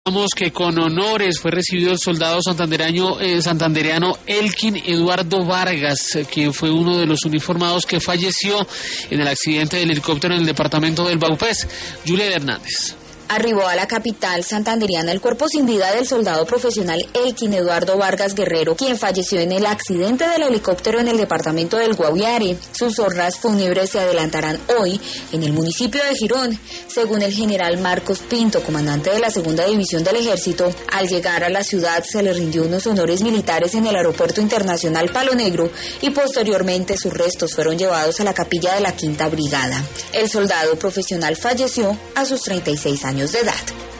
Que con honores fue recibido el soldado santandereano Elkin Eduardo Vargas, quien fue uno de los uniformados que falleció en el accidente del helicóptero en el departamento del Vaupés. Julia Hernández. Arribó a la capital santandereana el cuerpo sin vida del soldado profesional Elkin Eduardo Vargas Guerrero, quien falleció en el accidente del helicóptero en el departamento del Guaviare. Sus honras fúnebres se adelantarán hoy en el municipio de Girón. Según el general Marcos Pinto, comandante de la Segunda División del Ejército, al llegar a la ciudad se le rindió unos honores militares en el Aeropuerto Internacional Palo Negro y posteriormente sus restos fueron llevados a la capilla de la Quinta Brigada. El soldado profesional falleció a sus 36 años de edad.